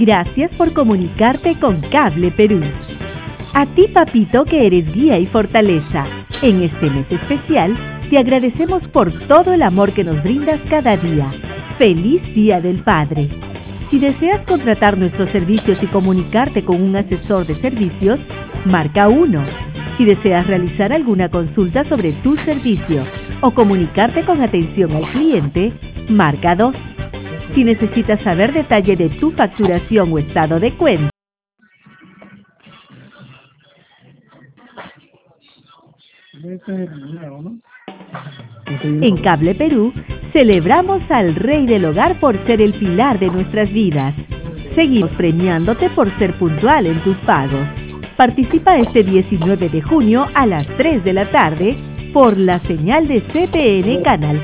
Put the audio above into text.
Gracias por comunicarte con Cable Perú. A ti, papito, que eres guía y fortaleza, en este mes especial, te agradecemos por todo el amor que nos brindas cada día. ¡Feliz Día del Padre! Si deseas contratar nuestros servicios y comunicarte con un asesor de servicios, marca 1. Si deseas realizar alguna consulta sobre tu servicio o comunicarte con atención al cliente, marca 2. Si necesitas saber detalle de tu facturación o estado de cuenta, en Cable Perú, celebramos al Rey del Hogar por ser el pilar de nuestras vidas. Seguimos premiándote por ser puntual en tus pagos. Participa este 19 de junio a las 3 de la tarde por la señal de CPN Canal